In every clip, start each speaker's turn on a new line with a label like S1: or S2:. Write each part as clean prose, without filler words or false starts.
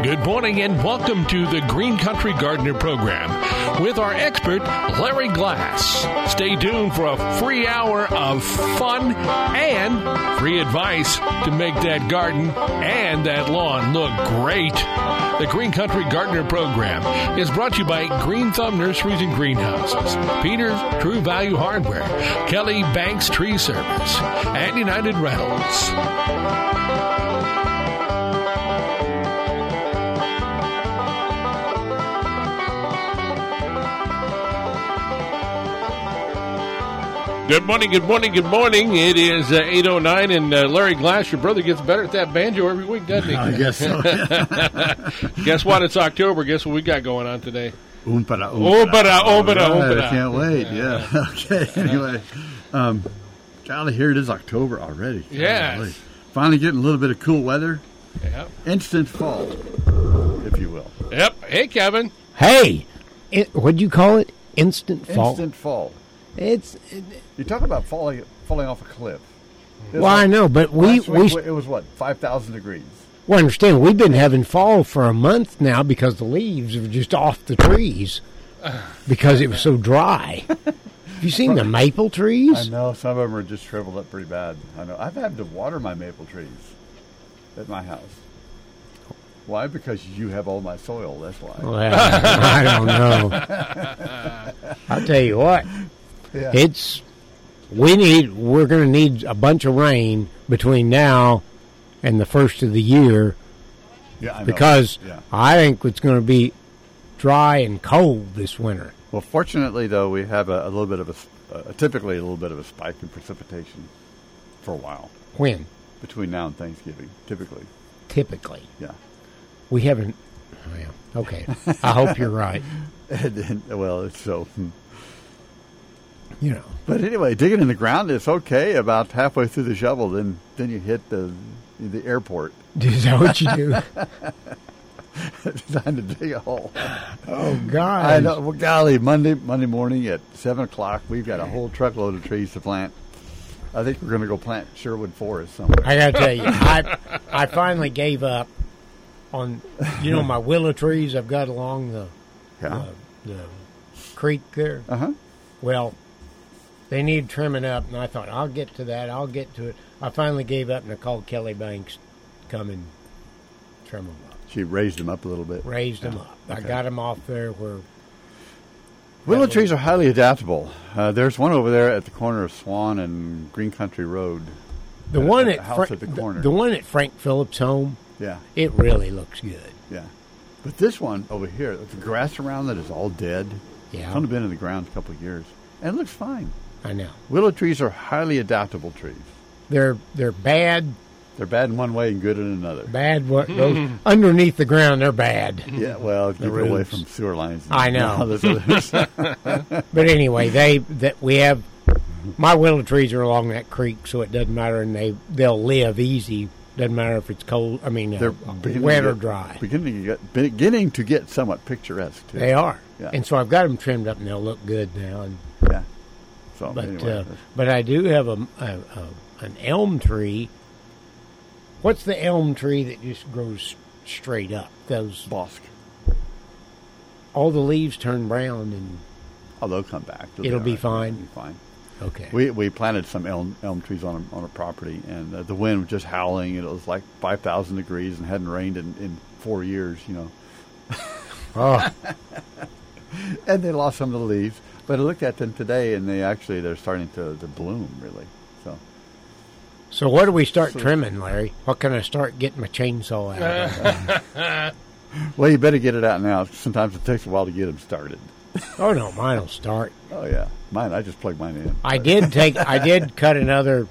S1: Good morning and welcome to the Green Country Gardener program with our expert, Larry Glass. Stay tuned for a free hour of fun and free advice to make that garden and that lawn look great. The Green Country Gardener program is brought to you by Green Thumb Nurseries and Greenhouses, Peters True Value Hardware, Kelly Banks Tree Service, and United Rentals. Good morning, good morning, good morning. It is 8:09, and Larry Glass, your brother, gets better at that banjo every week, doesn't he?
S2: I guess so.
S1: Guess what? It's October. Guess what we got going on today?
S2: Oompara,
S1: oompara.
S2: I can't wait, yeah. Okay, anyway. Golly, here it is, October already.
S1: Yeah.
S2: Finally getting a little bit of cool weather.
S1: Yep.
S2: Instant fall, if you will.
S1: Yep. Hey, Kevin.
S3: Hey, what'd you call it? Instant fall?
S2: Instant fall.
S3: You
S2: talk about falling off a cliff.
S3: Well, I know, but
S2: it was what, 5,000 degrees.
S3: Well, understand, we've been having fall for a month now because the leaves are just off the trees because it was so dry. Have you seen the maple trees?
S2: I know, some of them are just shriveled up pretty bad. I know. I've had to water my maple trees at my house. Why? Because you have all my soil, that's why.
S3: Well, I don't know. I'll tell you what.
S2: Yeah.
S3: We're going to need a bunch of rain between now and the first of the year.
S2: Yeah, I know.
S3: Because
S2: yeah.
S3: I think it's going to be dry and cold this winter.
S2: Well, fortunately, though, we have a little bit of typically a little bit of a spike in precipitation for a while.
S3: When?
S2: Between now and Thanksgiving, typically.
S3: Typically.
S2: Yeah.
S3: We haven't. Well, okay. I hope you're right.
S2: Well, it's so.
S3: You know.
S2: But anyway, digging in the ground is okay. About halfway through the shovel, then you hit the airport.
S3: Is that what you do?
S2: It's time to dig a hole.
S3: Oh, God.
S2: I know. Well, golly, Monday morning at 7 o'clock, we've got a whole truckload of trees to plant. I think we're going to go plant Sherwood Forest somewhere.
S3: I got to tell you, I finally gave up on, my willow trees I've got along the creek there.
S2: Uh-huh.
S3: Well, they need trimming up, and I thought, I'll get to it. I finally gave up, and I called Kelly Banks to come and trim them up.
S2: She raised them up a little bit.
S3: Raised them up.
S2: Okay.
S3: I got them off there where...
S2: Willow trees are highly adaptable. There's one over there at the corner of Swan and Green Country Road.
S3: The one at
S2: the corner.
S3: The one at Frank Phillips' home,
S2: yeah,
S3: it really looks good.
S2: Yeah. But this one over here, the grass around it is all dead.
S3: Yeah.
S2: It's only been in the ground a couple of years. And it looks fine.
S3: I know.
S2: Willow trees are highly adaptable trees.
S3: They're bad.
S2: They're bad in one way and good in another.
S3: Bad those underneath the ground, they're bad.
S2: Yeah, well, keep it away from sewer lines.
S3: I know. But anyway, we have my willow trees are along that creek, so it doesn't matter, and they'll live easy. Doesn't matter if it's cold. I mean,
S2: they're
S3: wet or dry.
S2: Beginning to get somewhat picturesque too.
S3: They are,
S2: yeah.
S3: And so I've got them trimmed up, and they'll look good now. And,
S2: yeah. So, anyway,
S3: but I do have an elm tree. What's the elm tree that just grows straight up? Those
S2: Bosque.
S3: All the leaves turn brown, and
S2: they'll come back.
S3: It'll be fine.
S2: It'll be fine.
S3: Okay.
S2: We planted some elm trees on a property, and the wind was just howling, and it was like 5,000 degrees and hadn't rained in 4 years,
S3: Oh.
S2: And they lost some of the leaves. But I looked at them today, and they're starting to bloom, really.
S3: So what do we start trimming, Larry? What can I start getting my chainsaw out of?
S2: Well, you better get it out now. Sometimes it takes a while to get them started.
S3: Oh, no, mine will start.
S2: Oh, yeah. Mine, I just plug mine in.
S3: I did cut another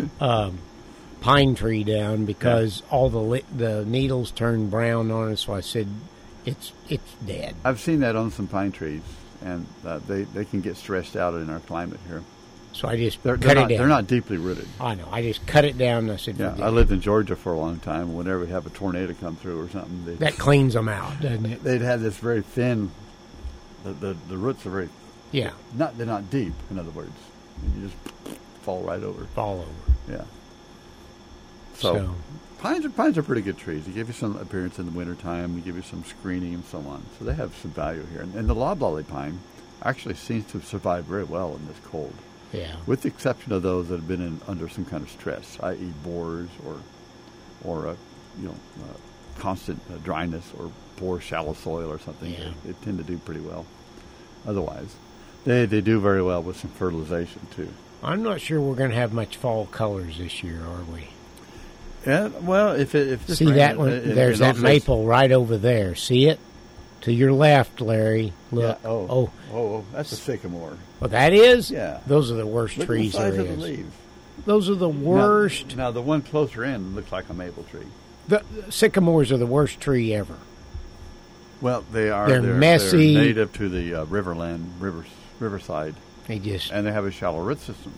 S3: pine tree down because all the needles turned brown on it, so I said it's dead.
S2: I've seen that on some pine trees, and they can get stressed out in our climate here.
S3: So I just
S2: cut
S3: it down.
S2: They're not deeply rooted.
S3: I know. I just cut it down, and I said,
S2: yeah, I lived in Georgia for a long time. Whenever we have a tornado come through or something,
S3: that cleans them out, doesn't it?
S2: They'd have this very thin. The roots are very.
S3: Yeah.
S2: They're not deep. In other words, you just fall right over.
S3: Fall over.
S2: Yeah. So pines are pretty good trees. They give you some appearance in the wintertime. They give you some screening and so on. So they have some value here. And the loblolly pine actually seems to survive very well in this cold.
S3: Yeah.
S2: With the exception of those that have been under some kind of stress, i.e. borers or constant dryness or poor shallow soil or something.
S3: Yeah.
S2: They tend to do pretty well. Otherwise, they do very well with some fertilization too.
S3: I'm not sure we're going to have much fall colors this year, are we?
S2: Yeah, well, if this
S3: See
S2: rain-
S3: that one?
S2: in
S3: There's that
S2: those days-
S3: maple right over there. See it? To your left, Larry. Look.
S2: Yeah, oh, that's a sycamore.
S3: Well, that is?
S2: Yeah.
S3: Those are the worst
S2: Look
S3: trees
S2: at the size
S3: there
S2: of the
S3: is.
S2: leaves.
S3: Those are the worst.
S2: Now the one closer in looks like a maple tree.
S3: The sycamores are the worst tree ever.
S2: Well, they are.
S3: They're messy.
S2: They're native to the riverside,
S3: They just
S2: and they have a shallow root system.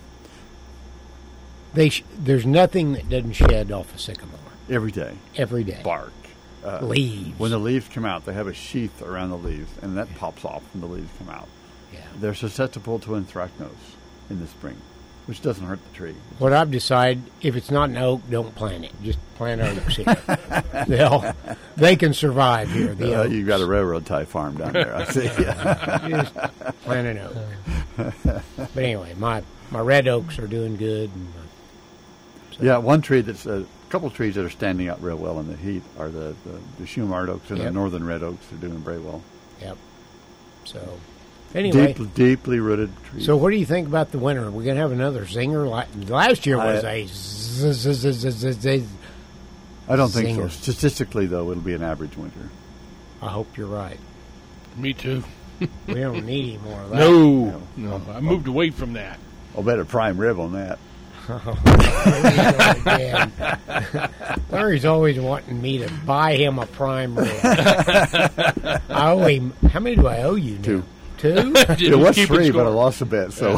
S3: there's nothing that doesn't shed off a sycamore
S2: Every day,
S3: every day.
S2: bark,
S3: Leaves.
S2: When the leaves come out, they have a sheath around the leaves, and that pops off when the leaves come out.
S3: Yeah.
S2: They're susceptible to anthracnose in the spring, which doesn't hurt the tree.
S3: What I've decided, if it's not an oak, don't plant it. Just plant oaks here. They can survive here. The oaks.
S2: You've got a railroad tie farm down there, I see.
S3: Just plant an oak. But anyway, my red oaks are doing good. And,
S2: Yeah, one tree that's a couple of trees that are standing out real well in the heat are the Shumard oaks and the
S3: Yep.
S2: northern red oaks are doing very well.
S3: yep. So, anyway.
S2: Deeply rooted trees.
S3: So, what do you think about the winter? Are we going to have another zinger? Last year was a
S2: I don't think so.
S3: zinger.
S2: Statistically, though, it'll be an average winter.
S3: I hope you're right.
S1: Me too.
S3: We don't need any more of that.
S1: No. I moved away from that.
S2: I'll bet a prime rib on that.
S3: Again. Larry's always wanting me to buy him a prime rib. I owe him. How many do I owe you now? Two?
S2: It was
S1: Keep it
S2: 3, but I
S1: score.
S2: lost a bet. So,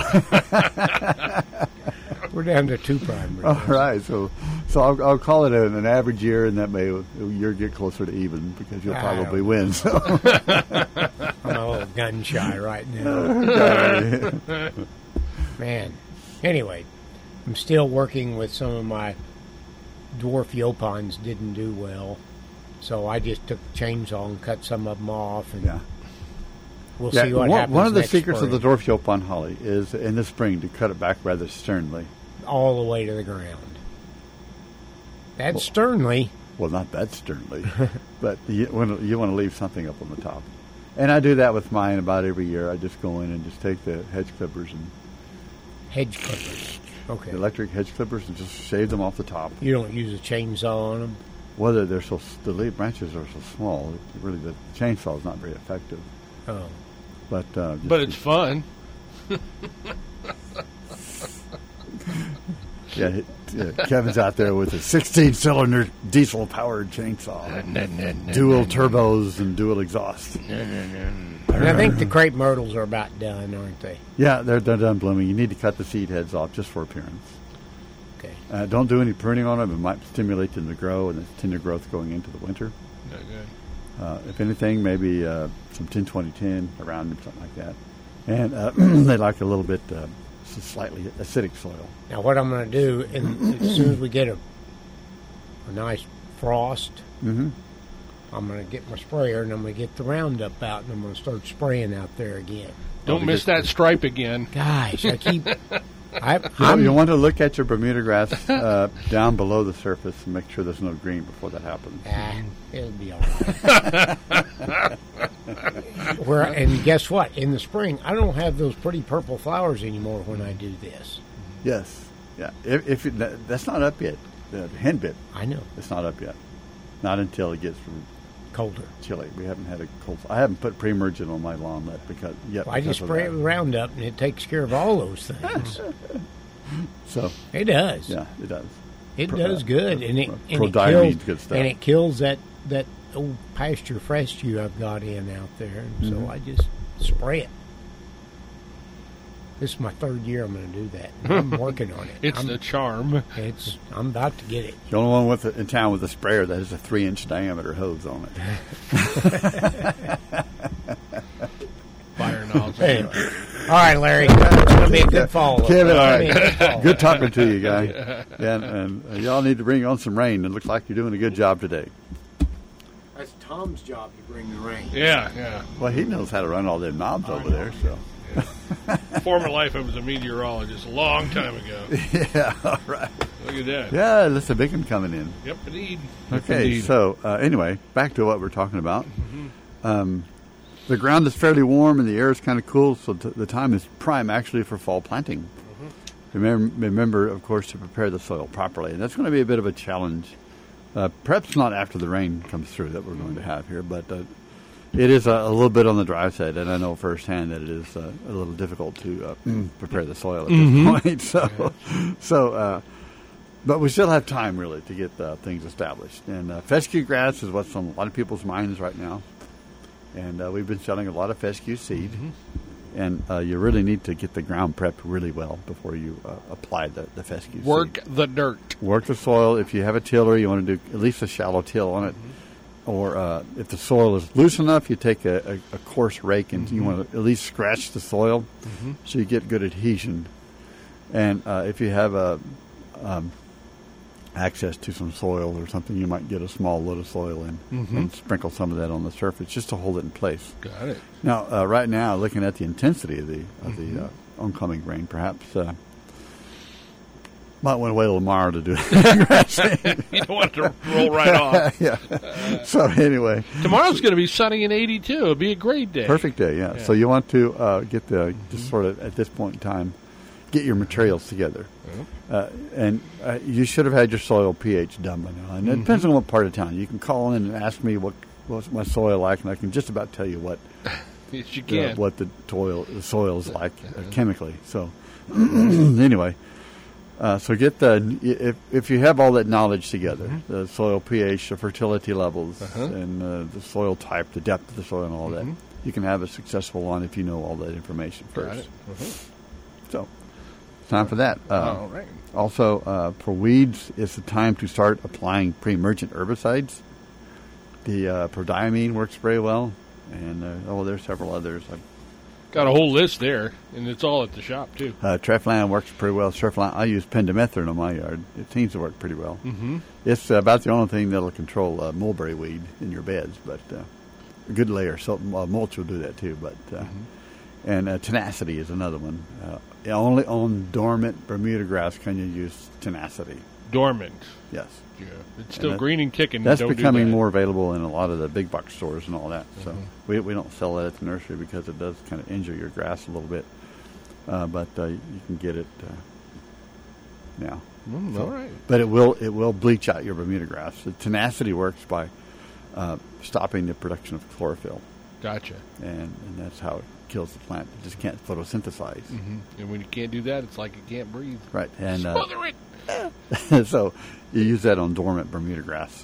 S3: We're down to 2 prime
S2: all
S3: ribs.
S2: right. So I'll call it an average year, and that may you'll get closer to even because you'll
S3: I
S2: probably
S3: don't
S2: win. So,
S3: I'm a little gun shy right now. Man. Anyway, I'm still working with some of my dwarf yopons. Didn't do well. So I just took the chainsaw and cut some of them off, and
S2: yeah.
S3: we'll see what happens.
S2: One of the
S3: next
S2: secrets
S3: spring.
S2: of the dwarf yopon holly is in the spring to cut it back rather sternly.
S3: All the way to the ground. That's sternly.
S2: Well, not that sternly, but you want to leave something up on the top. And I do that with mine about every year. I just go in and just take the hedge clippers and
S3: Hedge clippers. Okay.
S2: the electric hedge clippers and just shave them off the top.
S3: You don't use a chainsaw on them?
S2: Whether the leaf branches are so small, really the chainsaw is not very effective.
S3: Oh.
S2: But
S1: But it's fun.
S2: yeah, Kevin's out there with a 16-cylinder diesel-powered chainsaw, dual turbos and dual exhaust.
S3: And I think the crepe myrtles are about done, aren't they?
S2: Yeah, they're done blooming. You need to cut the seed heads off just for appearance.
S3: Okay.
S2: Don't do any pruning on them. It might stimulate them to grow and the tender growth going into the winter.
S1: No good.
S2: If anything, maybe some 10-20-10 around them, something like that. And they like a little bit slightly acidic soil.
S3: Now, what I'm going to do, as soon as we get a nice frost,
S2: Mm-hmm.
S3: I'm going to get my sprayer and I'm going to get the Roundup out and I'm going to start spraying out there again.
S1: Don't miss that stripe again.
S3: Gosh, I keep...
S2: You want to look at your Bermuda grass down below the surface and make sure there's no green before that happens.
S3: It'll be all right. And guess what? In the spring, I don't have those pretty purple flowers anymore when I do this.
S2: Yes. Yeah. That's not up yet. The henbit,
S3: I know.
S2: it's not up yet. Not until it gets
S3: Colder.
S2: chilly. We haven't had a cold. I haven't put Premergent on my lawn yet.
S3: Well, I just
S2: because of
S3: spray it
S2: that.
S3: with Roundup and it takes care of all those things.
S2: So
S3: It does.
S2: yeah, it does.
S3: It
S2: Pro-
S3: does good, and it
S2: Prodiamine,
S3: kills
S2: good stuff.
S3: and it kills that old pasture fresh I've got in out there, and
S2: Mm-hmm.
S3: so I just spray it. This is my 3rd year I'm going to do that. I'm working on it.
S1: It's
S3: I'm,
S1: the charm.
S3: I'm about to get it.
S2: The only one in town with a sprayer that has a 3-inch diameter hose on it.
S1: Fire nozzle.
S3: Anyway, right, Larry. It's going to be a good fall.
S2: Kevin, all right. Good talking to you, guy. And y'all need to bring on some rain. It looks like you're doing a good job today.
S3: That's Tom's job to bring the rain.
S1: Yeah.
S2: Well, he knows how to run all them knobs over there, so.
S1: Former life, I was a meteorologist a long time ago.
S2: Yeah, all right.
S1: Look at that.
S2: Yeah, that's a big one coming in.
S1: Yep, indeed.
S2: Okay, so anyway, back to what we're talking about. The ground is fairly warm and the air is kind of cool, so the time is prime actually for fall planting. Remember, of course, to prepare the soil properly, and that's going to be a bit of a challenge. Perhaps not after the rain comes through that we're going to have here, but it is a little bit on the dry side, and I know firsthand that it is a little difficult to prepare the soil at this point. But we still have time, really, to get things established. And fescue grass is what's on a lot of people's minds right now. And we've been selling a lot of fescue seed. And you really need to get the ground prepped really well before you apply the fescue seed.
S1: Work the dirt.
S2: Work the soil. If you have a tiller, you want to do at least a shallow till on it. Or if the soil is loose enough, you take a coarse rake and you want to at least scratch the soil so you get good adhesion. And if you have access to some soil or something, you might get a small load of soil in and sprinkle some of that on the surface just to hold it in place.
S1: Got it.
S2: Now, right now, looking at the intensity of the oncoming rain, perhaps might want to wait a little tomorrow to do it.
S1: You don't want it to roll right off.
S2: Yeah. So anyway,
S1: tomorrow's going to be sunny and 82. It'll be a great day.
S2: Perfect day. Yeah. So you want to get just sort of at this point in time, get your materials together. And you should have had your soil pH done by now. And it depends on what part of town. You can call in and ask me what's my soil like, and I can just about tell you what
S1: yes, you can.
S2: What the soil is like chemically. So anyway, so get if you have all that knowledge together, the soil pH, the fertility levels, and the soil type, the depth of the soil, and all that, you can have a successful lawn if you know all that information first. So. Time for that.
S1: All right.
S2: Also, for weeds, it's the time to start applying pre-emergent herbicides. The prodiamine works very well, and there's several others. I've
S1: got a whole list there, and it's all at the shop too.
S2: Treflan works pretty well. Treflan, I use pendimethalin on my yard. It seems to work pretty well. It's about the only thing that'll control mulberry weed in your beds, but a good layer. So mulch will do that too. But and tenacity is another one. Only on dormant Bermuda grass can you use tenacity.
S1: Dormant.
S2: Yes.
S1: Yeah. It's still green and kicking.
S2: That's
S1: don't
S2: becoming
S1: do that.
S2: more available in a lot of the big box stores and all that. So we don't sell that at the nursery because it does kind of injure your grass a little bit. But you can get it now.
S1: All right.
S2: But it will bleach out your Bermuda grass. The tenacity works by stopping the production of chlorophyll.
S1: Gotcha.
S2: And that's how it kills the plant. It just can't photosynthesize.
S1: And when you can't do that, it's like you can't breathe.
S2: Right. And
S1: smother it.
S2: So you use that on dormant Bermuda grass.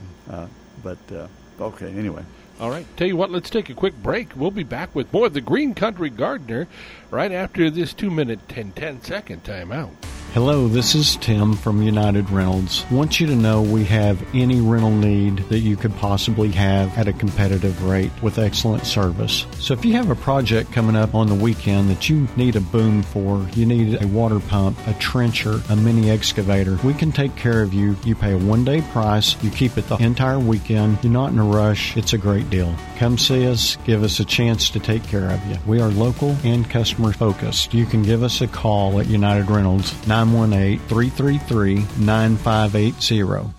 S2: Okay, anyway.
S1: All right. Tell you what, let's take a quick break. We'll be back with more of the Green Country Gardener right after this 2-minute and 10-second timeout.
S4: Hello, this is Tim from United Rentals. Want you to know we have any rental need that you could possibly have at a competitive rate with excellent service. So if you have a project coming up on the weekend that you need a boom for, you need a water pump, a trencher, a mini excavator, we can take care of you. You pay a one-day price. You keep it the entire weekend. You're not in a rush. It's a great deal. Come see us. Give us a chance to take care of you. We are local and customer focused. You can give us a call at United Rentals, 918-333-9580.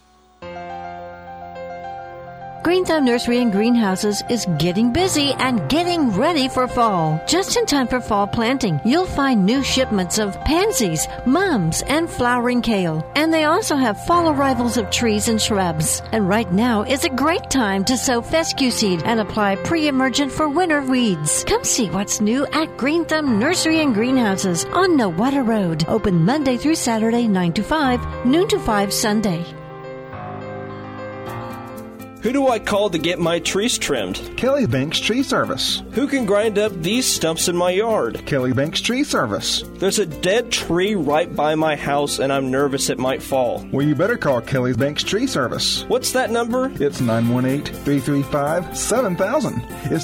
S5: Green Thumb Nursery and Greenhouses is getting busy and getting ready for fall. Just in time for fall planting, you'll find new shipments of pansies, mums, and flowering kale. And they also have fall arrivals of trees and shrubs. And right now is a great time to sow fescue seed and apply pre-emergent for winter weeds. Come see what's new at Green Thumb Nursery and Greenhouses on Nowata Road. Open Monday through Saturday, 9 to 5, noon to 5 Sunday.
S6: Who do I call to get my trees trimmed?
S7: Kelly Banks Tree Service.
S6: Who can grind up these stumps in my yard?
S7: Kelly Banks Tree Service.
S6: There's a dead tree right by my house and I'm nervous it might fall.
S7: Well, you better call Kelly Banks Tree Service.
S6: What's that number?
S7: It's 918-335-7000. It's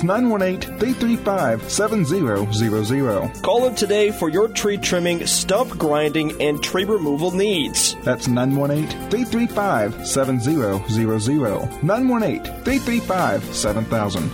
S7: 918-335-7000.
S6: Call them today for your tree trimming, stump grinding, and tree removal needs.
S7: That's 918-335-7000. 918-335-7000.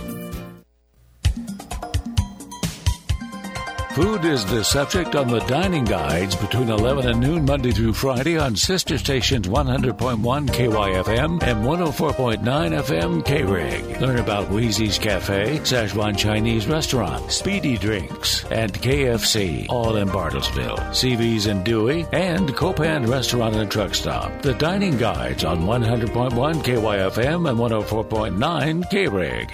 S1: Food is the subject on the dining guides between 11 and noon Monday through Friday on sister stations 100.1 KYFM and 104.9 FM K-Rig. Learn about Wheezy's Cafe, Szechuan Chinese Restaurant, Speedy Drinks, and KFC, all in Bartlesville, CV's in Dewey, and Copan Restaurant and Truck Stop. The dining guides on 100.1 KYFM and 104.9 K-Rig.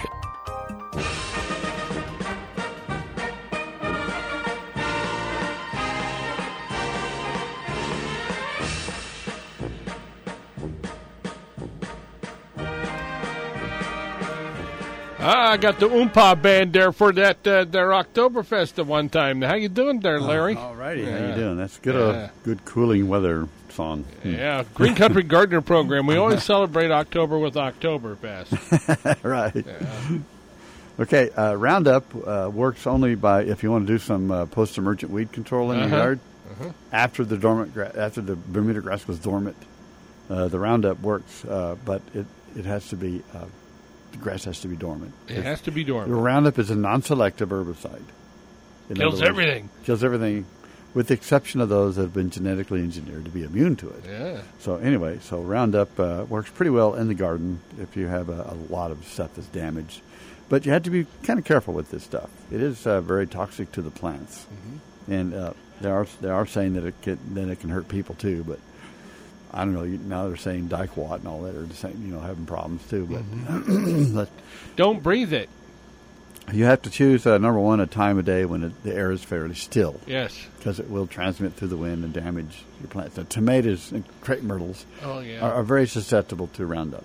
S8: I got the Oompa band there for that their Oktoberfest at one time. How you doing there, Larry?
S2: All righty. How you doing? That's good. Good cooling weather song.
S8: Yeah, Green Country Gardener Program. We always celebrate October with Oktoberfest.
S2: Right.
S8: Yeah.
S2: Okay. Roundup works only by if you want to do some post-emergent weed control in your yard after the Bermuda grass was dormant. The Roundup works, but it has to be. The grass has to be dormant.
S8: It has to be dormant.
S2: The Roundup is a non-selective herbicide.
S8: Kills everything.
S2: Kills everything, with the exception of those that have been genetically engineered to be immune to it.
S8: Yeah.
S2: So anyway, Roundup works pretty well in the garden if you have a lot of stuff that's damaged. But you have to be kind of careful with this stuff. It is very toxic to the plants. Mm-hmm. And they are saying that it can hurt people too, but I don't know. Now they're saying dicot and all that are saying, having problems too. But, but
S8: don't breathe it.
S2: You have to choose number one a time of day when the air is fairly still.
S8: Yes,
S2: because it will transmit through the wind and damage your plants. The tomatoes and crepe myrtles are very susceptible to Roundup.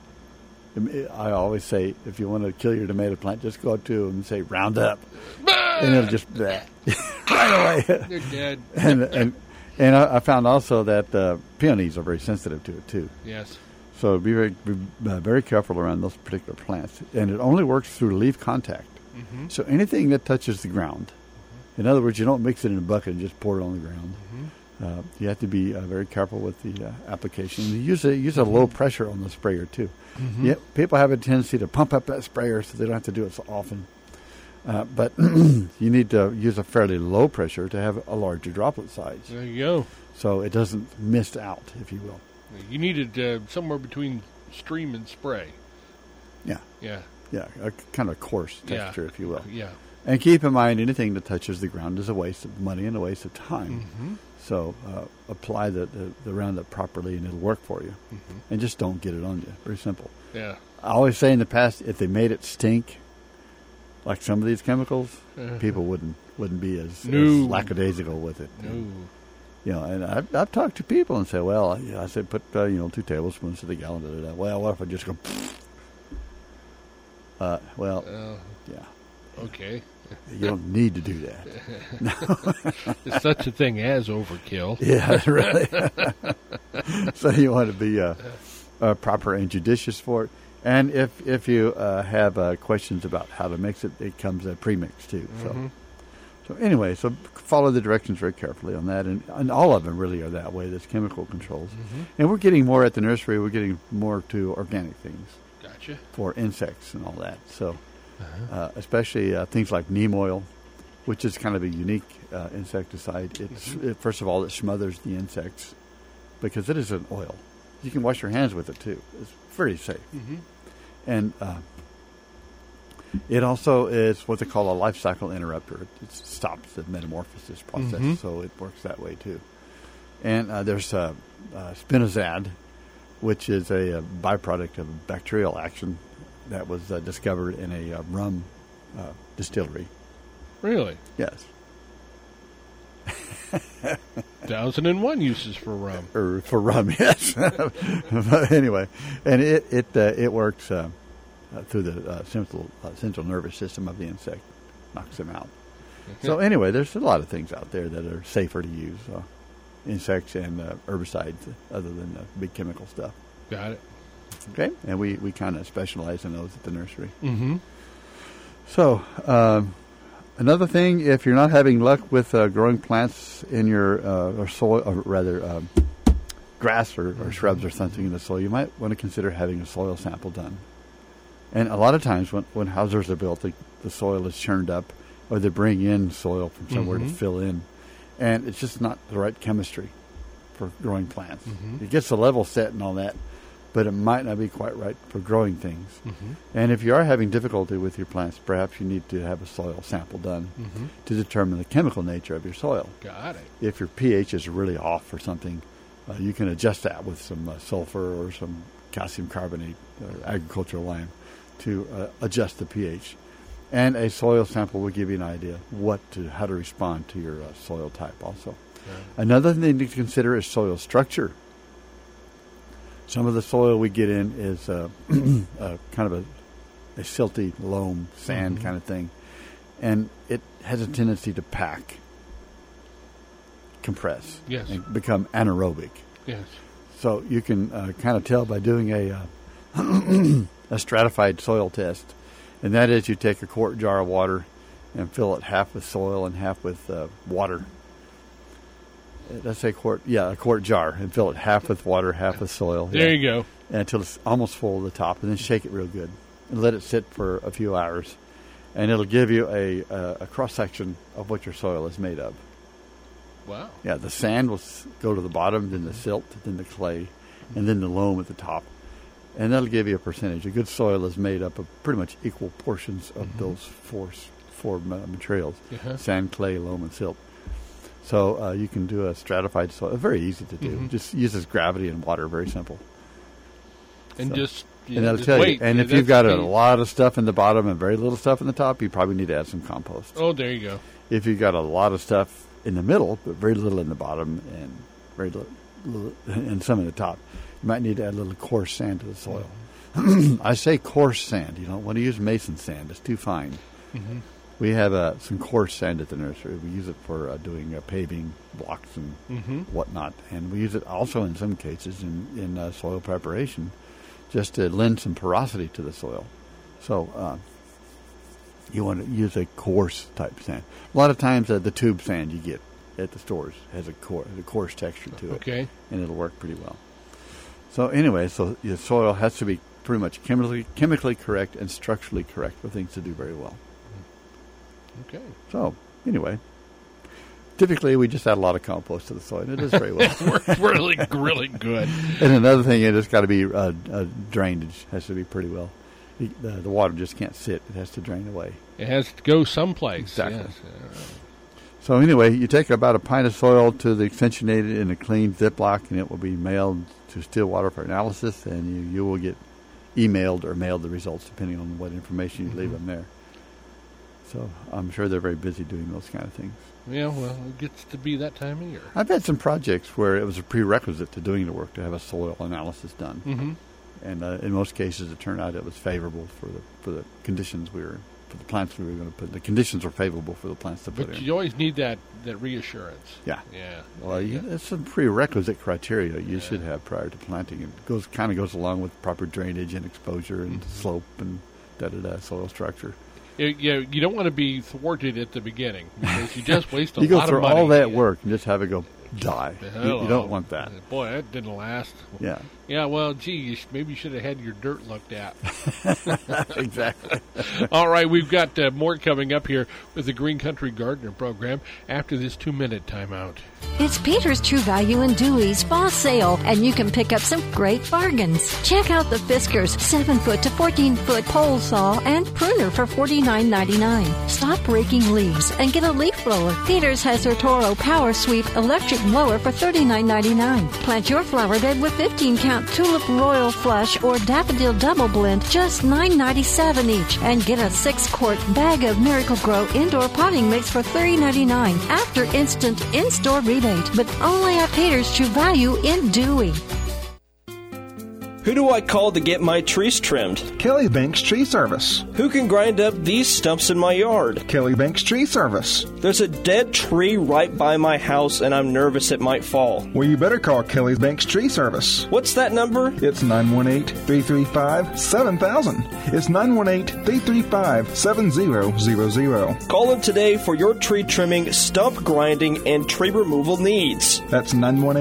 S2: I always say, if you want to kill your tomato plant, just go to them and say Roundup, and it'll just right away.
S8: They're dead.
S2: And I found also that peonies are very sensitive to it, too.
S8: Yes.
S2: So be very careful around those particular plants. And it only works through leaf contact. Mm-hmm. So anything that touches the ground, in other words, you don't mix it in a bucket and just pour it on the ground. Mm-hmm. You have to be very careful with the application. You use a low pressure on the sprayer, too. Mm-hmm. Yeah, people have a tendency to pump up that sprayer so they don't have to do it so often. But you need to use a fairly low pressure to have a larger droplet size.
S8: There you go.
S2: So it doesn't mist out, if you will.
S8: You needed somewhere between stream and spray.
S2: Yeah.
S8: Yeah.
S2: Yeah, a kind of coarse texture, if you will.
S8: Yeah.
S2: And keep in mind, anything that touches the ground is a waste of money and a waste of time. Mm-hmm. So apply the Roundup properly, and it'll work for you. Mm-hmm. And just don't get it on you. Very simple.
S8: Yeah.
S2: I always say in the past, if they made it stink, like some of these chemicals, people wouldn't be as lackadaisical with it.
S8: No.
S2: And I've talked to people and say, well, I said put 2 tablespoons to the gallon. Da, da, da. Well, what if I just go? Yeah.
S8: Okay.
S2: You don't need to do that.
S8: There's such a thing as overkill.
S2: Yeah, really. So you want to be proper and judicious for it. And if you have questions about how to mix it, it comes pre-mixed too. Mm-hmm. So anyway, follow the directions very carefully on that. And all of them really are that way, those chemical controls. Mm-hmm. And we're getting more at the nursery. We're getting more to organic things.
S8: Gotcha. For
S2: insects and all that. So especially things like neem oil, which is kind of a unique insecticide. First of all, it smothers the insects because it is an oil. You can wash your hands with it too. It's pretty safe. Mm-hmm. And it also is what they call a life cycle interrupter. It stops the metamorphosis process, so it works that way too. And there's spinosad, which is a byproduct of bacterial action that was discovered in a rum distillery.
S8: Really?
S2: Yes.
S8: 1,001 uses for rum.
S2: Or for rum, yes. But anyway, and it works through the central nervous system of the insect, knocks them out. Okay. So anyway, there's a lot of things out there that are safer to use, insects and herbicides, other than the big chemical stuff.
S8: Got it.
S2: Okay, and we kind of specialize in those at the nursery.
S8: Mm-hmm.
S2: So another thing, if you're not having luck with growing plants in your or soil, or rather grass or shrubs or something in the soil, you might want to consider having a soil sample done. And a lot of times when houses are built, the soil is churned up, or they bring in soil from somewhere to fill in, and it's just not the right chemistry for growing plants. It gets the level set and all that, but it might not be quite right for growing things. And if you are having difficulty with your plants, perhaps you need to have a soil sample done to determine the chemical nature of your soil.
S8: Got it.
S2: If your pH is really off or something, you can adjust that with some sulfur or some calcium carbonate or agricultural lime to adjust the pH. And a soil sample will give you an idea how to respond to your soil type also. Another thing to consider is soil structure. Some of the soil we get in is kind of a silty, loam, sand kind of thing. And it has a tendency to pack, compress, and become anaerobic.
S8: Yes.
S2: So you can kind of tell by doing a stratified soil test. And that is, you take a quart jar of water and fill it half with soil and half with water. Let's say a quart jar, and fill it half with water, half with soil.
S8: There you go.
S2: Until it's almost full to the top, and then shake it real good. And let it sit for a few hours. And it'll give you a cross-section of what your soil is made of.
S8: Wow.
S2: Yeah, the sand will go to the bottom, then the silt, then the clay, and then the loam at the top. And that'll give you a percentage. A good soil is made up of pretty much equal portions of those four materials: sand, clay, loam, and silt. So you can do a stratified soil. Very easy to do. Just uses gravity and water. Very simple.
S8: And
S2: and that'll tell you. And if you've got a lot of stuff in the bottom and very little stuff in the top, you probably need to add some compost.
S8: Oh, there you go.
S2: If you've got a lot of stuff in the middle, but very little in the bottom and very little and some in the top, you might need to add a little coarse sand to the soil. I say coarse sand. You don't want to use mason sand. It's too fine. We have some coarse sand at the nursery. We use it for doing paving blocks and whatnot. And we use it also in some cases in soil preparation, just to lend some porosity to the soil. So you want to use a coarse type sand. A lot of times the tube sand you get at the stores has a coarse texture to it.
S8: Okay.
S2: And it'll work pretty well. So anyway, your soil has to be pretty much chemically correct and structurally correct for things to do very well.
S8: Okay.
S2: So anyway, typically we just add a lot of compost to the soil, and it does very well.
S8: Works really, really good.
S2: And another thing, it's got to be drainage has to be pretty well. The water just can't sit; it has to drain away.
S8: It has to go someplace.
S2: Exactly.
S8: Yes.
S2: So anyway, you take about a pint of soil to the extensionated in a clean Ziploc, and it will be mailed to Stillwater for analysis, and you will get emailed or mailed the results depending on what information you leave them there. So I'm sure they're very busy doing those kind of things.
S8: Yeah, well, it gets to be that time of year.
S2: I've had some projects where it was a prerequisite to doing the work to have a soil analysis done, and in most cases it turned out it was favorable for the conditions for the plants we were going to put. The conditions were favorable for the plants to put in.
S8: But you always need that reassurance.
S2: Yeah.
S8: Yeah.
S2: Well, it's some prerequisite criteria you should have prior to planting. It goes along with proper drainage and exposure and slope and soil structure.
S8: You don't want to be thwarted at the beginning because you just waste a
S2: lot of money.
S8: You go through
S2: all that work and just have it go die. You don't want that.
S8: Boy, that didn't last.
S2: Yeah.
S8: Yeah, well, gee, maybe you should have had your dirt looked at.
S2: Exactly.
S8: All right, we've got more coming up here with the Green Country Gardener program after this 2-minute timeout.
S5: It's Peter's True Value and Dewey's fall sale, and you can pick up some great bargains. Check out the Fiskars 7-foot to 14-foot pole saw and pruner for $49.99. Stop raking leaves and get a leaf blower. Peter's has their Toro Power Sweep electric blower for $39.99. Plant your flower bed with 15 count count Tulip Royal Flush or Daffodil Double Blend, just $9.97 each. And get a 6-quart bag of Miracle-Gro indoor potting mix for $3.99 after instant in-store rebate. But only at Peter's True Value in Dewey.
S6: Who do I call to get my trees trimmed?
S7: Kelly Banks Tree Service.
S6: Who can grind up these stumps in my yard?
S7: Kelly Banks Tree Service.
S6: There's a dead tree right by my house and I'm nervous it might fall.
S7: Well, you better call Kelly Banks Tree Service.
S6: What's that number?
S7: It's 918-335-7000. It's 918-335-7000.
S6: Call them today for your tree trimming, stump grinding, and tree removal needs.
S7: That's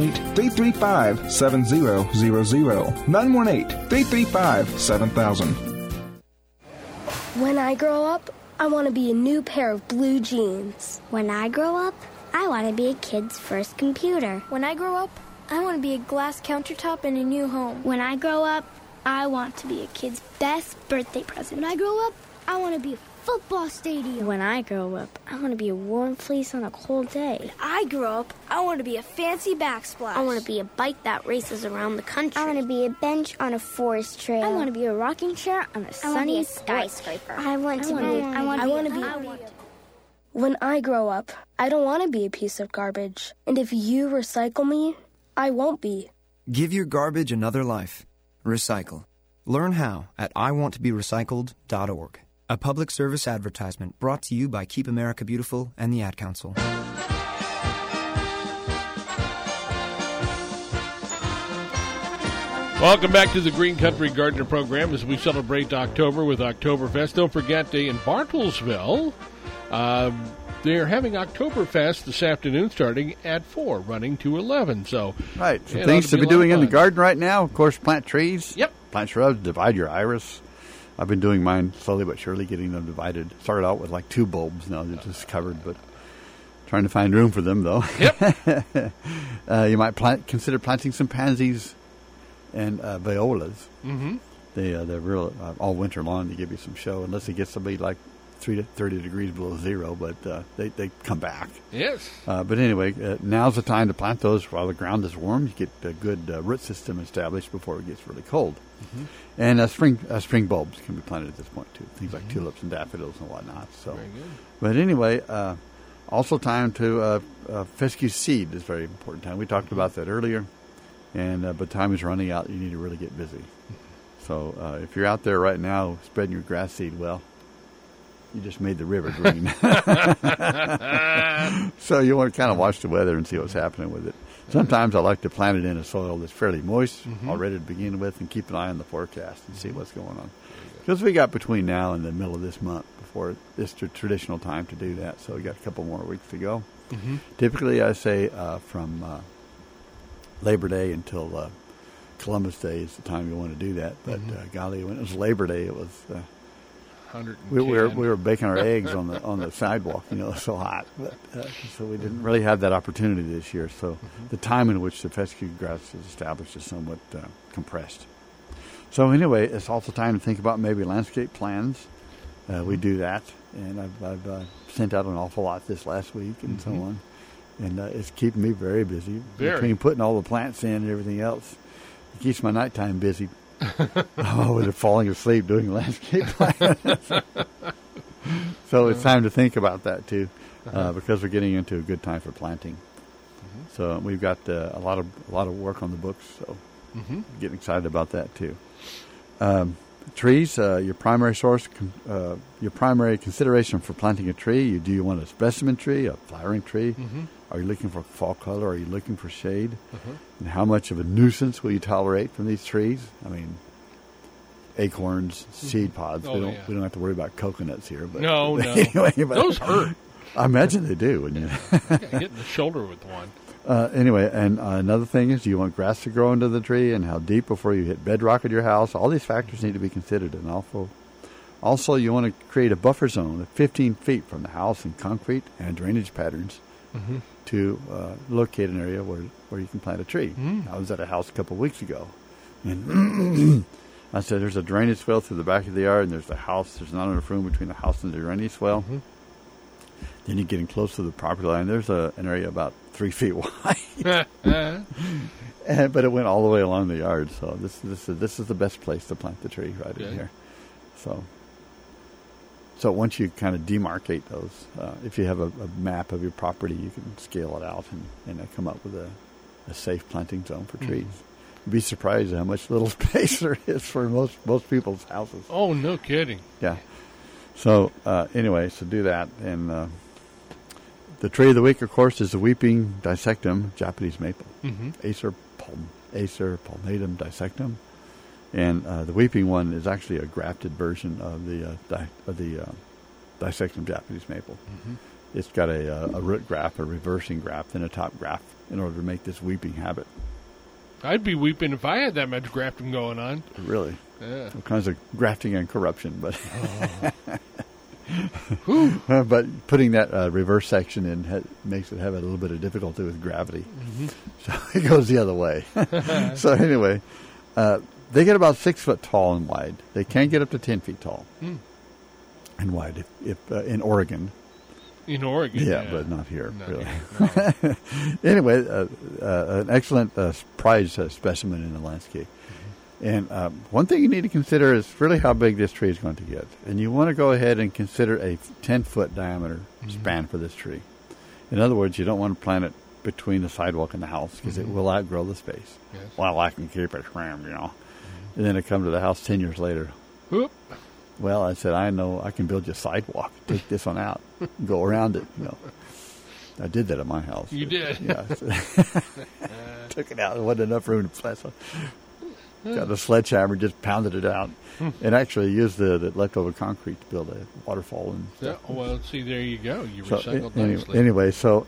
S7: 918-335-7000. 918-335-7000.
S9: When I grow up, I want to be a new pair of blue jeans.
S10: When I grow up, I want to be a kid's first computer.
S11: When I grow up, I want to be a glass countertop in a new home.
S12: When I grow up, I want to be a kid's best birthday present.
S13: When I grow up, I want to be a football stadium.
S10: When I grow up, I want to be a warm fleece on a cold day.
S13: When I grow up, I want to be a fancy backsplash.
S10: I want to be a bike that races around the country.
S12: I want to be a bench on a forest trail.
S10: I want to be a rocking chair on a sunny skyscraper.
S12: I want to be.
S9: When I grow up, I don't want to be a piece of garbage. And if you recycle me, I won't be.
S14: Give your garbage another life. Recycle. Learn how at iwanttoberecycled.org. A public service advertisement brought to you by Keep America Beautiful and the Ad Council.
S1: Welcome back to the Green Country Gardener program as we celebrate October with Oktoberfest. Don't forget, in Bartlesville, they're having Oktoberfest this afternoon starting at 4, running to 11. So,
S2: right. So things to be doing in the garden right now, of course, plant trees.
S1: Yep.
S2: Plant shrubs, divide your iris. I've been doing mine slowly but surely, getting them divided. Started out with like 2 bulbs. Now they're just covered, but trying to find room for them, though.
S1: Yep.
S2: You might consider planting some pansies and violas.
S1: Mm-hmm.
S2: They're real all winter long. They give you some show, unless it gets to be like 30 degrees below zero, but they come back.
S1: Yes.
S2: But anyway, now's the time to plant those while the ground is warm. You get a good root system established before it gets really cold.
S1: Mm-hmm.
S2: And spring bulbs can be planted at this point too. Things like tulips and daffodils and whatnot. So,
S1: very good.
S2: But anyway, also time to fescue seed is a very important time. We talked about that earlier, and but time is running out. You need to really get busy. So if you're out there right now spreading your grass seed, well, you just made the river green. So you want to kind of watch the weather and see what's happening with it. Sometimes I like to plant it in a soil that's fairly moist already to begin with, and keep an eye on the forecast and see what's going on. Because we got between now and the middle of this month before it's the traditional time to do that. So we got a couple more weeks to go.
S1: Mm-hmm.
S2: Typically, I say from Labor Day until Columbus Day is the time you want to do that. But golly, when it was Labor Day, it was. We were baking our eggs on the sidewalk. It was so hot, but so we didn't really have that opportunity this year. So the time in which the fescue grass is established is somewhat compressed. So anyway, it's also time to think about maybe landscape plans. We do that, and I've sent out an awful lot this last week and so on, and it's keeping me very busy. Between putting all the plants in and everything else, it keeps my nighttime busy. They're falling asleep doing landscape plans. So it's time to think about that too, because we're getting into a good time for planting. So we've got a lot of work on the books. So getting excited about that too. Trees, your primary your primary consideration for planting a tree. Do you want a specimen tree, a flowering tree? Are you looking for fall color? Are you looking for shade? And how much of a nuisance will you tolerate from these trees? I mean, acorns, seed pods. We don't have to worry about coconuts here. But
S1: no.
S2: Anyway,
S1: Those hurt.
S2: I imagine they do, wouldn't you?
S1: Hit in the shoulder with one.
S2: Anyway, and another thing is, do you want grass to grow into the tree, and how deep before you hit bedrock at your house? All these factors need to be considered. And also you want to create a buffer zone of 15 feet from the house in concrete and drainage patterns to locate an area where you can plant a tree. I was at a house a couple of weeks ago, and I said, there's a drainage swale through the back of the yard, and there's the house. There's not enough room between the house and the drainage swale. Then you're getting close to the property line. There's an area about 3 feet wide. But it went all the way along the yard. So this is the best place to plant the tree right in here. So once you kind of demarcate those, if you have a map of your property, you can scale it out and come up with a safe planting zone for trees. You'd be surprised at how much little space there is for most people's houses.
S8: Oh, no kidding.
S2: Yeah. So anyway, so do that. And the tree of the week, of course, is the weeping dissectum Japanese maple, Acer palmatum dissectum. And the weeping one is actually a grafted version of the dissectum Japanese maple. It's got a root graft, a reversing graft, and a top graft in order to make this weeping habit.
S8: I'd be weeping if I had that much grafting going on.
S2: Really?
S8: Yeah.
S2: All kinds of grafting and corruption, but but putting that reverse section in makes it have a little bit of difficulty with gravity. So it goes the other way. So anyway, they get about 6 foot tall and wide. They can get up to 10 feet tall and wide if in Oregon.
S8: In Oregon,
S2: yeah, but not here, really. No. Anyway, an excellent prize specimen in the landscape. And one thing you need to consider is really how big this tree is going to get. And you want to go ahead and consider a 10-foot diameter span for this tree. In other words, you don't want to plant it between the sidewalk and the house because it will outgrow the space.
S8: Yes.
S2: Well, I can keep it trimmed, And then it come to the house 10 years later.
S8: Whoop.
S2: Well, I said, I know I can build you a sidewalk. Take this one out. Go around it. I did that at my house.
S8: You did?
S2: Yeah. Took it out. There wasn't enough room to plant it. Got a sledgehammer, just pounded it out. And actually used the leftover concrete to build a waterfall. And stuff.
S8: Yeah, well, see, there you go. You recycled nicely.
S2: Anyway, so...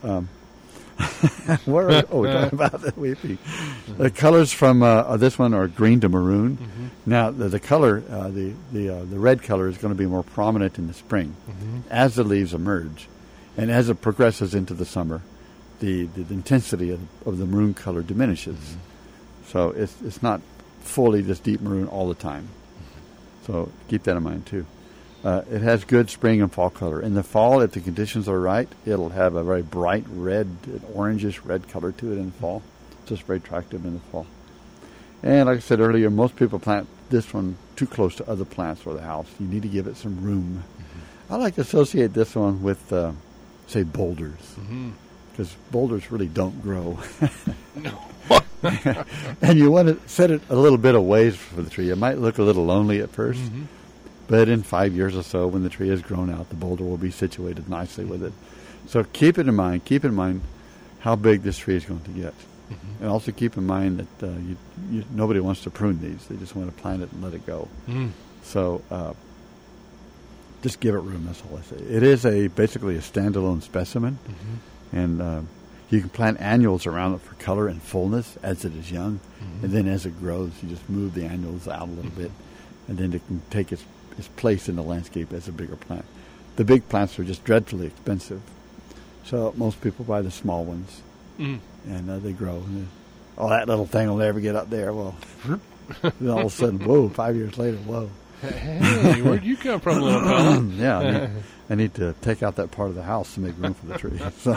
S2: we're talking about the weeping. The colors from this one are green to maroon. Now, the color, the red color is going to be more prominent in the spring as the leaves emerge. And as it progresses into the summer, the intensity of the maroon color diminishes. So it's not fully this deep maroon all the time. So keep that in mind, too. It has good spring and fall color. In the fall, if the conditions are right, it'll have a very bright red, orangish red color to it in the fall. It's just very attractive in the fall. And like I said earlier, most people plant this one too close to other plants for the house. You need to give it some room. I like to associate this one with, say, boulders. Because boulders really don't grow.
S8: No.
S2: And you want to set it a little bit away for the tree. It might look a little lonely at first. But in 5 years or so, when the tree has grown out, the boulder will be situated nicely with it. So keep it in mind. Keep in mind how big this tree is going to get. And also keep in mind that nobody wants to prune these. They just want to plant it and let it go. So just give it room, that's all I say. It is basically a standalone specimen. And you can plant annuals around it for color and fullness as it is young. And then as it grows, you just move the annuals out a little bit. And then it can take its place in the landscape as a bigger plant. The big plants are just dreadfully expensive. So most people buy the small ones. And they grow. And that little thing will never get up there. Well, then all of a sudden, whoa, 5 years later, whoa.
S8: Hey, where'd you come from, little fella?
S2: Yeah, I need to take out that part of the house to make room for the tree.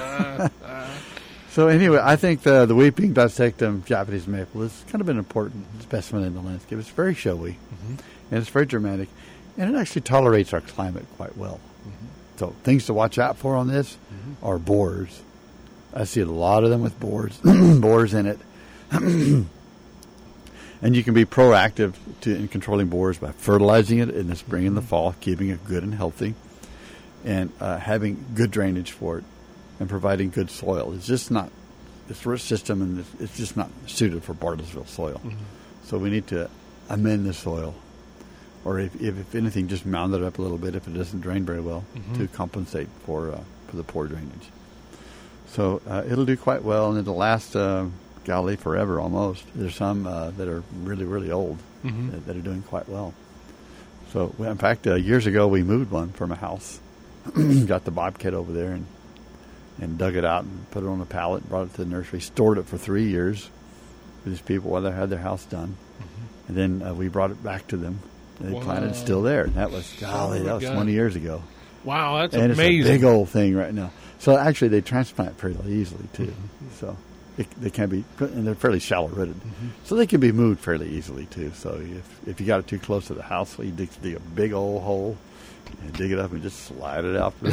S2: So anyway, I think the weeping dissectum Japanese maple is kind of an important specimen in the landscape. It's very showy, and it's very dramatic, and it actually tolerates our climate quite well. So things to watch out for on this are borers. I see a lot of them with borers in it. And you can be proactive in controlling borers by fertilizing it in the spring and the fall, keeping it good and healthy, and having good drainage for it, and providing good soil. It's just not, this root system, and it's just not suited for Bartlesville soil. So we need to amend the soil, or if anything, just mound it up a little bit if it doesn't drain very well to compensate for the poor drainage. So it'll do quite well, and it'll last, golly, forever almost. There's some that are really, really old that are doing quite well. So, in fact, years ago we moved one from a house, got the bobcat over there and dug it out and put it on a pallet, brought it to the nursery, stored it for 3 years for these people while they had their house done. And then we brought it back to them. And they planted it still there. And that was, golly, that was 20 years ago.
S8: Wow, that's
S2: and
S8: amazing.
S2: It's a big old thing right now. So actually, they transplant fairly easily too. So they can be, and they're fairly shallow rooted, so they can be moved fairly easily too. So if you got it too close to the house, you dig a big old hole, and dig it up and just slide it out.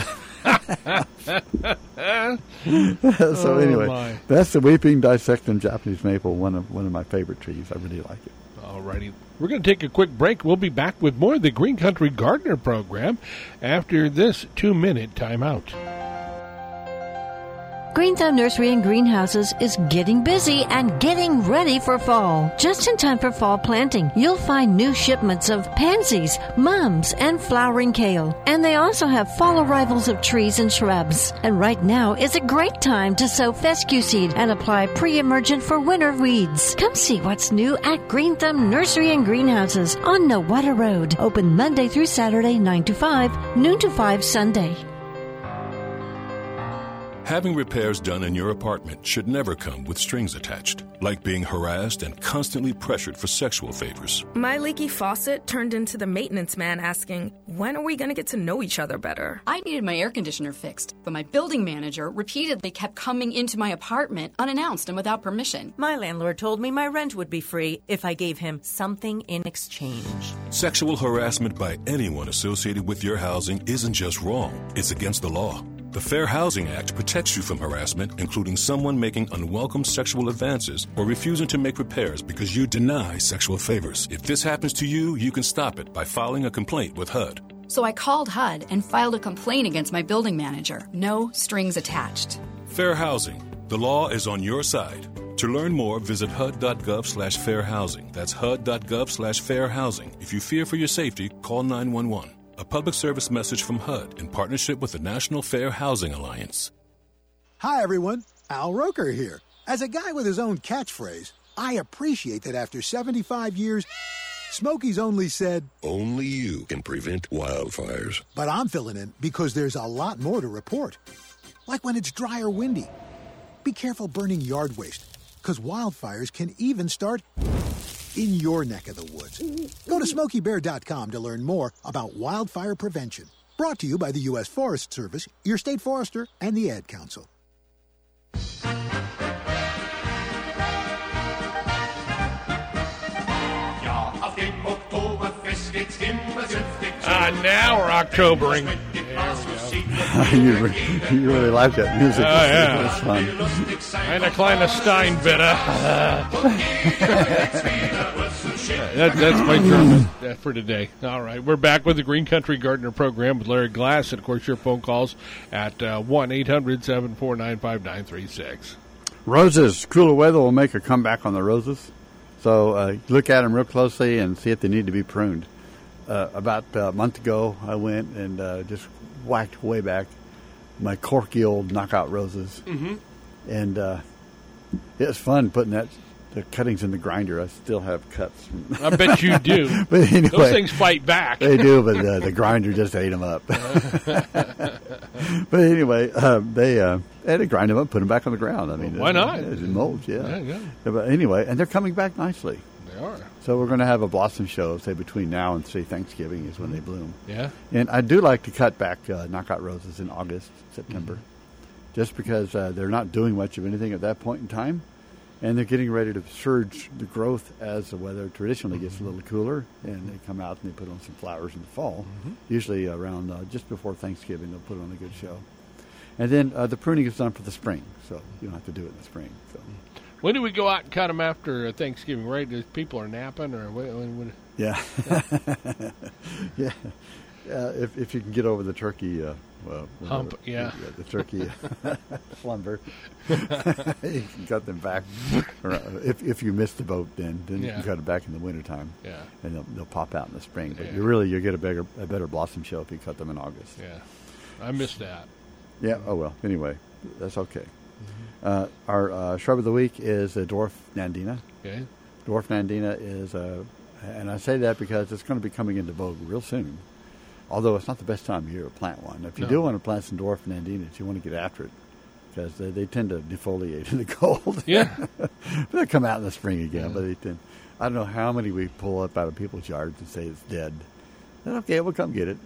S2: So anyway, that's the weeping dissecting Japanese maple. One of my favorite trees. I really like it.
S8: All righty. We're going to take a quick break. We'll be back with more of the Green Country Gardener program after this 2-minute timeout.
S5: Green Thumb Nursery and Greenhouses is getting busy and getting ready for fall. Just in time for fall planting, you'll find new shipments of pansies, mums, and flowering kale. And they also have fall arrivals of trees and shrubs. And right now is a great time to sow fescue seed and apply pre-emergent for winter weeds. Come see what's new at Green Thumb Nursery and Greenhouses on Nowata Road. Open Monday through Saturday, 9 to 5, noon to 5 Sunday.
S15: Having repairs done in your apartment should never come with strings attached, like being harassed and constantly pressured for sexual favors.
S16: My leaky faucet turned into the maintenance man asking, when are we going to get to know each other better?
S17: I needed my air conditioner fixed, but my building manager repeatedly kept coming into my apartment unannounced and without permission.
S18: My landlord told me my rent would be free if I gave him something in exchange.
S15: Sexual harassment by anyone associated with your housing isn't just wrong, it's against the law. The Fair Housing Act protects you from harassment, including someone making unwelcome sexual advances or refusing to make repairs because you deny sexual favors. If this happens to you, you can stop it by filing a complaint with HUD.
S17: So I called HUD and filed a complaint against my building manager. No strings attached.
S15: Fair Housing. The law is on your side. To learn more, visit HUD.gov/fairhousing. That's HUD.gov/fairhousing. If you fear for your safety, call 911. A public service message from HUD in partnership with the National Fair Housing Alliance.
S19: Hi, everyone. Al Roker here. As a guy with his own catchphrase, I appreciate that after 75 years, Smokey's only said,
S20: only you can prevent wildfires.
S19: But I'm filling in because there's a lot more to report. Like when it's dry or windy. Be careful burning yard waste, because wildfires can even start in your neck of the woods. Go to SmokeyBear.com to learn more about wildfire prevention. Brought to you by the U.S. Forest Service, your state forester, and the Ad Council.
S8: Now we're Octobering.
S2: You really like that music.
S8: Oh, yeah.
S2: It's fun.
S8: Eine kleine Steinbitte. That's my German for today. All right, we're back with the Green Country Gardener program with Larry Glass, and of course your phone calls at 1-800-749-5936.
S2: Roses. Cooler weather will make a comeback on the roses. So look at them real closely and see if they need to be pruned. About a month ago, I went and just whacked way back my corky old knockout roses. Mm-hmm. And it was fun putting the cuttings in the grinder. I still have cuts.
S8: I bet you do.
S2: But anyway,
S8: those things fight back.
S2: They do, but the grinder just ate them up. But anyway, they had to grind them up, put them back on the ground. I mean,
S8: why not?
S2: It's mulch, yeah.
S8: Yeah.
S2: But anyway, and they're coming back nicely.
S8: They are.
S2: So we're going to have a blossom show, say, between now and, say, Thanksgiving is when they bloom.
S8: Yeah.
S2: And I do like to cut back knockout roses in August, September, just because they're not doing much of anything at that point in time, and they're getting ready to surge the growth as the weather traditionally gets a little cooler, and they come out and they put on some flowers in the fall, usually around just before Thanksgiving. They'll put on a good show. And then the pruning is done for the spring, so you don't have to do it in the spring. So.
S8: When do we go out and cut them after Thanksgiving, right? If people are napping or what?
S2: Yeah. Yeah. If you can get over the turkey
S8: hump, yeah.
S2: The turkey slumber, you can cut them back. If you miss the boat, then you can cut it back in the wintertime.
S8: Yeah. And
S2: they'll pop out in the spring. But you'll get a better blossom show if you cut them in August.
S8: Yeah. I missed that.
S2: Yeah. Oh, well. Anyway, that's okay. Our shrub of the week is a dwarf nandina.
S8: Okay.
S2: Dwarf nandina is and I say that because it's going to be coming into vogue real soon. Although it's not the best time of year to plant one. If you do want to plant some dwarf nandinas, you want to get after it because they tend to defoliate in the cold.
S8: Yeah.
S2: But they come out in the spring again. But they tend. I don't know how many we pull up out of people's yards and say it's dead. Then okay, we'll come get it. We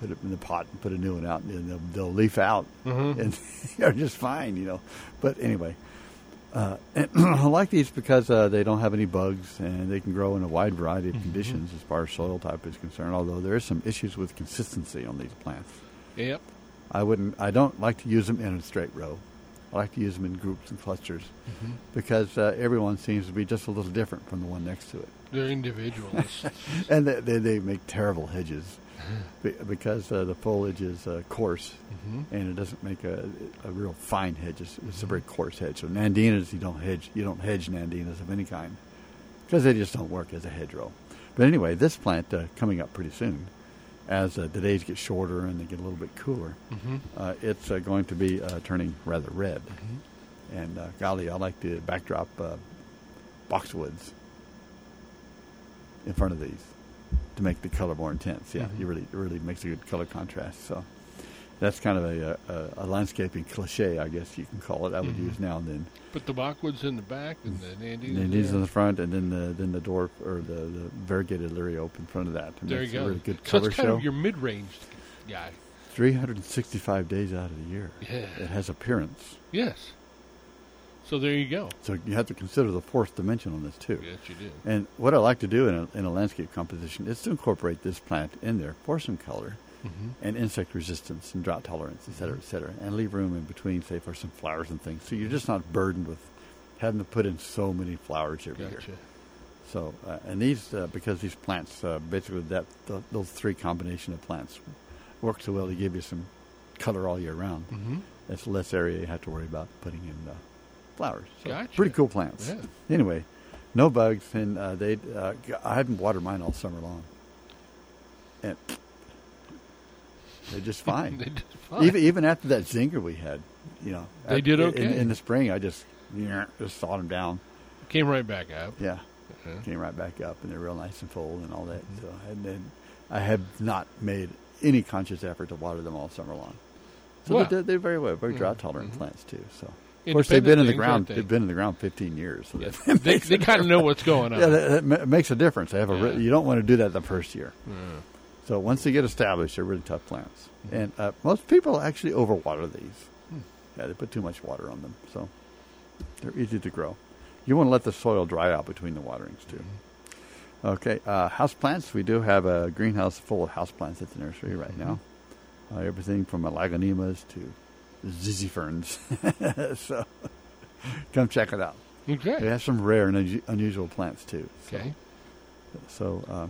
S2: put it in the pot and put a new one out, and they'll leaf out, and they're just fine, But anyway, and I like these because they don't have any bugs, and they can grow in a wide variety of conditions as far as soil type is concerned. Although there is some issues with consistency on these plants.
S8: Yep.
S2: I don't like to use them in a straight row. I like to use them in groups and clusters because everyone seems to be just a little different from the one next to it.
S8: They're individuals.
S2: And they make terrible hedges because the foliage is coarse and it doesn't make a real fine hedge. It's a very coarse hedge. So Nandinas, you don't hedge Nandinas of any kind because they just don't work as a hedgerow. But anyway, this plant coming up pretty soon, as the days get shorter and they get a little bit cooler, it's going to be turning rather red. And golly, I like the backdrop boxwoods in front of these to make the color more intense. Yeah, it really makes a good color contrast. So that's kind of a landscaping cliche, I guess you can call it. I would use now and then.
S8: Put the boxwoods in the back and the Nandinas
S2: in the front, and then the dwarf or the variegated liriope in front of that. And
S8: there you go.
S2: A really good
S8: so
S2: color
S8: it's kind
S2: show.
S8: of your mid-range guy.
S2: 365 days out of the year.
S8: Yeah.
S2: It has appearance.
S8: Yes. So there you go.
S2: So you have to consider the fourth dimension on this too.
S8: Yes, you do.
S2: And what I like to do in a landscape composition is to incorporate this plant in there for some color and insect resistance and drought tolerance, et cetera, and leave room in between, say, for some flowers and things. So you're just not burdened with having to put in so many flowers every year. So, and these, because these plants, basically those three combination of plants work so well to give you some color all year round. That's less area you have to worry about putting in flowers. So pretty cool plants.
S8: Yeah.
S2: Anyway, no bugs, and I haven't watered mine all summer long. And they're just fine.
S8: They're just fine.
S2: Even after that zinger we had,
S8: they did okay.
S2: In the spring, I just sawed them down.
S8: Came right back up.
S2: Yeah, came right back up, and they're real nice and full and all that. So, and then I have not made any conscious effort to water them all summer long. So they're very well, very drought tolerant plants too. So. Of course, they've been in the ground. They've been in the ground 15 years. So
S8: they kind of know what's going on.
S2: Yeah, that makes a difference. They have you don't want to do that the first year. So once they get established, they're really tough plants. And most people actually overwater these. Yeah, they put too much water on them, so they're easy to grow. You want to let the soil dry out between the waterings too. Okay, house plants. We do have a greenhouse full of house plants at the nursery right now. Everything from Lagonimas to Zizi ferns. So come check it out.
S8: Okay.
S2: We have some rare and unusual plants too.
S8: Okay.
S2: So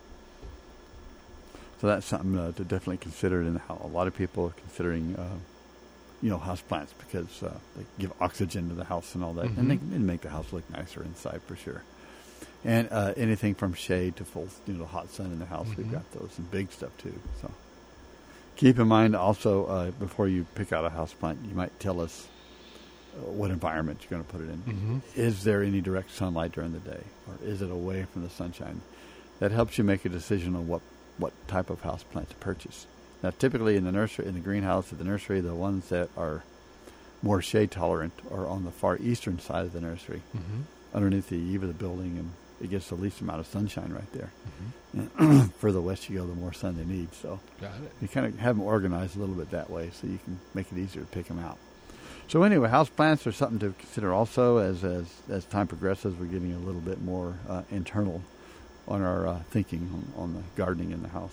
S2: that's something to definitely consider in how a lot of people are considering, house plants because they give oxygen to the house and all that, and they make the house look nicer inside for sure. And anything from shade to full, hot sun in the house, we've got those, and big stuff too. So. Keep in mind also, before you pick out a houseplant, you might tell us what environment you're going to put it in. Is there any direct sunlight during the day, or is it away from the sunshine? That helps you make a decision on what type of houseplant to purchase. Now, typically in the nursery, in the greenhouse at the nursery, the ones that are more shade tolerant are on the far eastern side of the nursery, underneath the eave of the building, and it gets the least amount of sunshine right there. And further west you go, the more sun they need. So you kind of have them organized a little bit that way so you can make it easier to pick them out. So anyway, house plants are something to consider also as time progresses. We're getting a little bit more internal on our thinking on the gardening in the house.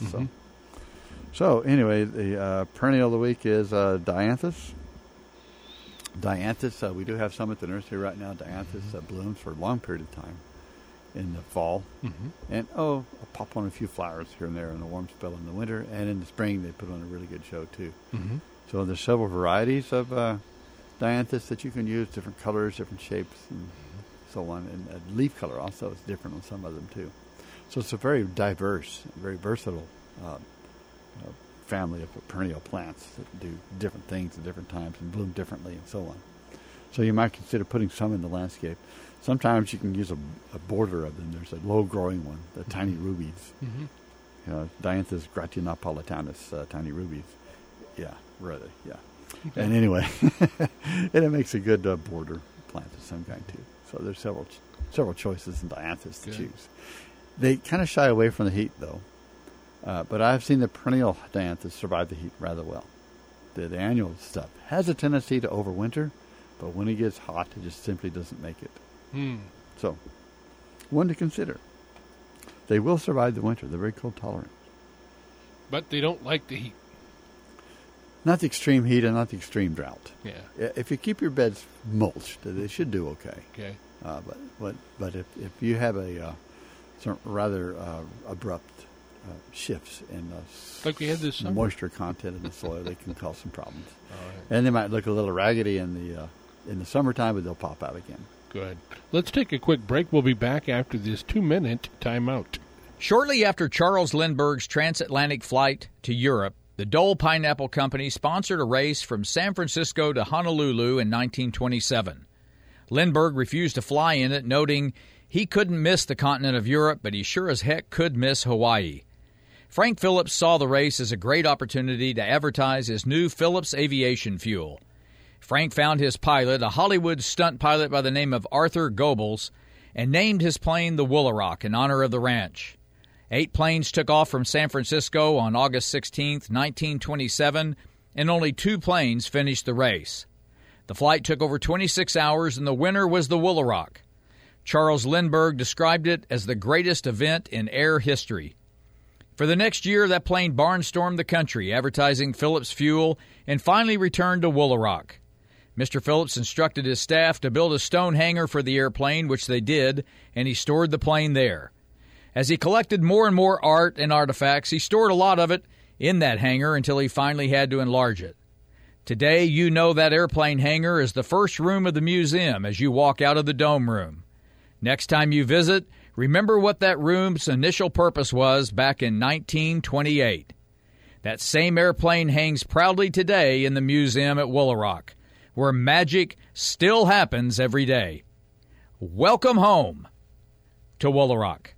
S2: So anyway, the perennial of the week is Dianthus. Dianthus, we do have some at the nursery right now. Dianthus blooms for a long period of time in the fall, and I'll pop on a few flowers here and there in the warm spell in the winter, and in the spring they put on a really good show too. So there's several varieties of Dianthus that you can use, different colors, different shapes, and so on, and leaf color also is different on some of them too. So it's a very diverse, very versatile family of perennial plants that do different things at different times and bloom differently and so on. So you might consider putting some in the landscape. Sometimes you can use a border of them. There's a low-growing one, the tiny rubies. Dianthus gratinapolitanus, tiny rubies. Yeah, really, yeah. Okay. And anyway, and it makes a good border plant of some kind too. So there's several choices in Dianthus to choose. They kind of shy away from the heat though. But I've seen the perennial dianthus survive the heat rather well. The annual stuff has a tendency to overwinter, but when it gets hot, it just simply doesn't make it. So, one to consider. They will survive the winter. They're very cold tolerant.
S8: But they don't like the heat.
S2: Not the extreme heat and not the extreme drought.
S8: Yeah.
S2: If you keep your beds mulched, they should do okay.
S8: Okay.
S2: But if you have a some rather abrupt shifts in
S8: like we had this summer.
S2: Moisture content in the soil, they can cause some problems. And they might look a little raggedy in the summertime, but they'll pop out again.
S8: Good. Let's take a quick break. We'll be back after this 2-minute timeout.
S21: Shortly after Charles Lindbergh's transatlantic flight to Europe, the Dole Pineapple Company sponsored a race from San Francisco to Honolulu in 1927. Lindbergh refused to fly in it, noting he couldn't miss the continent of Europe, but he sure as heck could miss Hawaii. Frank Phillips saw the race as a great opportunity to advertise his new Phillips aviation fuel. Frank found his pilot, a Hollywood stunt pilot by the name of Arthur Goebbels, and named his plane the Woolaroc in honor of the ranch. 8 planes took off from San Francisco on August 16, 1927, and only 2 planes finished the race. The flight took over 26 hours, and the winner was the Woolaroc. Charles Lindbergh described it as the greatest event in air history. For the next year, that plane barnstormed the country, advertising Phillips fuel, and finally returned to Woolaroc. Mr. Phillips instructed his staff to build a stone hangar for the airplane, which they did, and he stored the plane there. As he collected more and more art and artifacts, he stored a lot of it in that hangar until he finally had to enlarge it. Today, you know that airplane hangar is the first room of the museum as you walk out of the dome room. Next time you visit, remember what that room's initial purpose was back in 1928. That same airplane hangs proudly today in the museum at Woolaroc, where magic still happens every day. Welcome home to Woolaroc.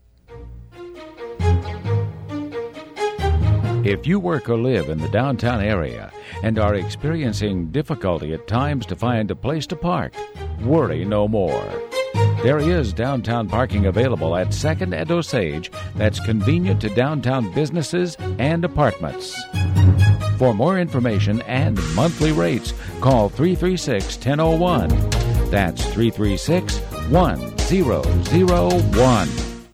S22: If you work or live in the downtown area and are experiencing difficulty at times to find a place to park, worry no more. There is downtown parking available at 2nd and Osage that's convenient to downtown businesses and apartments. For more information and monthly rates, call 336-1001. That's 336-1001.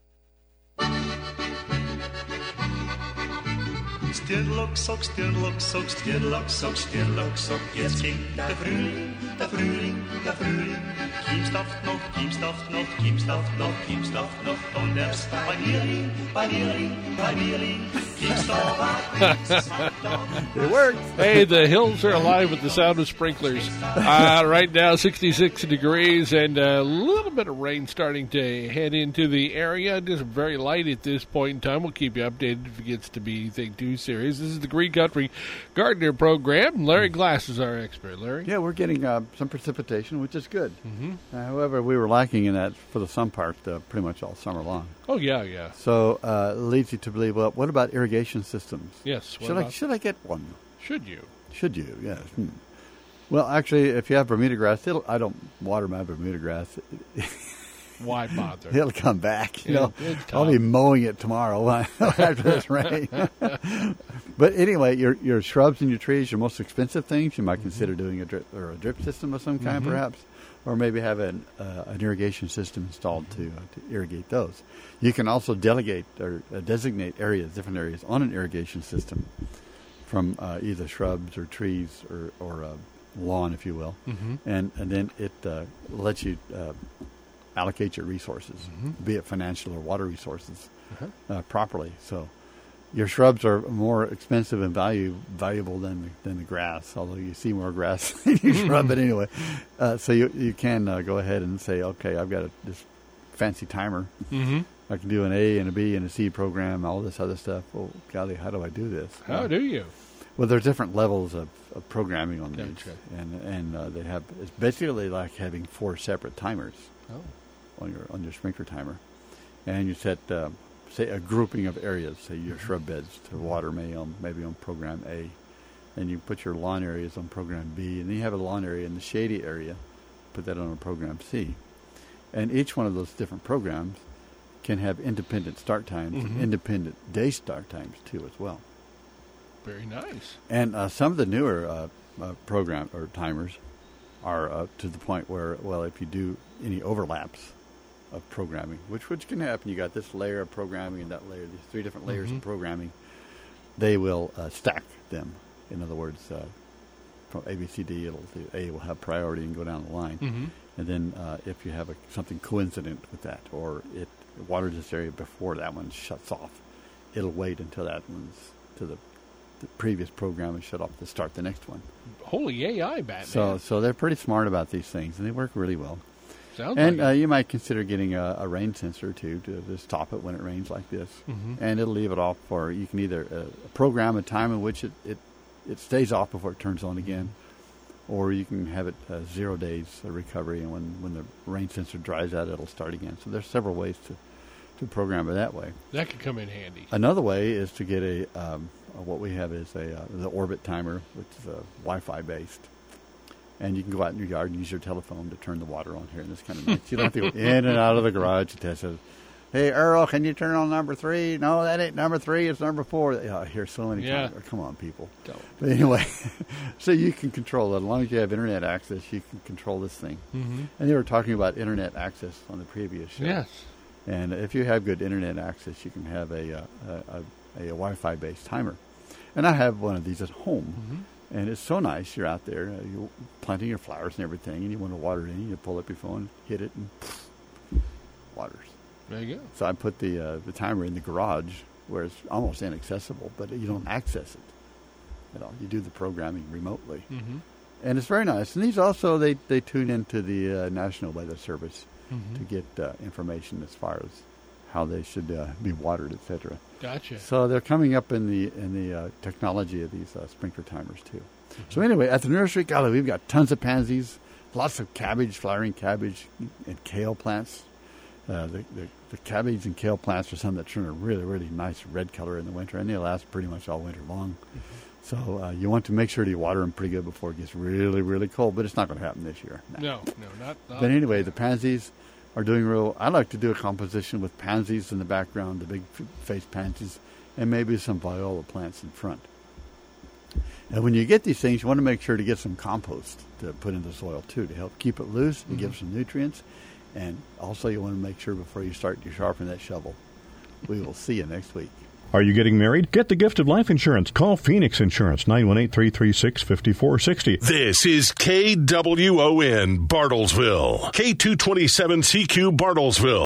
S23: Stirlok, stirlok, stirlok, stirlok, jetzt klingt der Frühling, der Frühling, der Frühling. Kiemstaft noch, Kiemstaft noch, Kiemstaft noch, Kiemstaft noch, Donders bei mir liegen, bei mir liegen, bei mir liegen.
S2: It works.
S8: Hey, the hills are alive with the sound of sprinklers. Right now, 66 degrees and a little bit of rain starting to head into the area. Just very light at this point in time. We'll keep you updated if it gets to be anything too serious. This is the Green Country Gardener Program. Larry Glass is our expert. Larry?
S2: Yeah, we're getting some precipitation, which is good.
S8: Mm-hmm.
S2: However, we were lacking in that for the sun part pretty much all summer long.
S8: Oh, yeah.
S2: So leads you to believe, well, what about irrigation systems?
S8: Yes.
S2: Should I get one?
S8: Should you?
S2: Should you? Yes. Well, actually, if you have Bermuda grass, I don't water my Bermuda grass.
S8: Why bother?
S2: It'll come back. I'll be mowing it tomorrow after this rain. But anyway, your shrubs and your trees, your most expensive things, you might consider doing a drip system of some kind, perhaps, or maybe have an irrigation system installed to irrigate those. You can also delegate or designate different areas on an irrigation system from either shrubs or trees or lawn, if you will, and then it lets you allocate your resources, be it financial or water resources, properly. So your shrubs are more expensive and valuable than the grass, although you see more grass in your shrub. But anyway, so you can go ahead and say, okay, I've got this fancy timer. I can do an A and a B and a C program, all this other stuff. Well, golly, how do I do this?
S8: How do you?
S2: Well, there's different levels of programming on these, and they have. It's basically like having 4 separate timers on your sprinkler timer, and you set say a grouping of areas, say your shrub beds to water maybe on program A, and you put your lawn areas on program B, and then you have a lawn area in the shady area, put that on a program C, and each one of those different programs can have independent start times, and independent day start times too as well.
S8: Very nice.
S2: And some of the newer program or timers are to the point where, well, if you do any overlaps of programming, which can happen, you got this layer of programming and that layer, these 3 different layers of programming, they will stack them. In other words, from A, B, C, D, A will have priority and go down the line. And then if you have something coincident with that, or it waters this area before that one shuts off, it'll wait until that one's to the previous program and shut off to start the next one.
S8: Holy AI, Batman.
S2: So they're pretty smart about these things, and they work really well.
S8: Sounds
S2: and
S8: like
S2: you might consider getting a rain sensor, too, to just stop it when it rains like this. And it'll leave it off for, you can either program a time in which it stays off before it turns on again, or you can have it 0 days recovery, and when the rain sensor dries out, it'll start again. So there's several ways to program it that way.
S8: That could come in handy.
S2: Another way is to get what we have is the Orbit timer, which is Wi-Fi based. And you can go out in your yard and use your telephone to turn the water on here, and it's kind of nice. You don't have to go in and out of the garage to test it. Hey, Earl, can you turn on number 3? No, that ain't number 3, it's number 4. I hear so many times. Come on, people.
S8: Don't.
S2: But anyway, so you can control it. As long as you have Internet access, you can control this thing. And they were talking about Internet access on the previous show.
S8: Yes.
S2: And if you have good Internet access, you can have a Wi-Fi based timer. And I have one of these at home. And it's so nice. You're out there, you're planting your flowers and everything, and you want to water it in. You pull up your phone, hit it, and waters.
S8: There you go.
S2: So I put the timer in the garage where it's almost inaccessible, but you don't access it at all. You do the programming remotely. And it's very nice. And these also, they tune into the National Weather Service to get information as far as how they should be watered, etc.
S8: Gotcha.
S2: So they're coming up in the technology of these sprinkler timers too. So anyway, at the nursery, golly, we've got tons of pansies, lots of cabbage, flowering cabbage, and kale plants. The cabbage and kale plants are some that turn a really, really nice red color in the winter, and they last pretty much all winter long. So you want to make sure to water them pretty good before it gets really, really cold, but it's not going to happen this year.
S8: No, not.
S2: But anyway, the pansies are doing real. I like to do a composition with pansies in the background, the big face pansies, and maybe some viola plants in front. And when you get these things, you want to make sure to get some compost to put in the soil too, to help keep it loose and give some nutrients. And also you want to make sure before you start to sharpen that shovel. We will see you next week.
S3: Are you getting married? Get the gift of life insurance. Call Phoenix Insurance, 918-336-5460.
S4: This is KWON Bartlesville, K227CQ Bartlesville.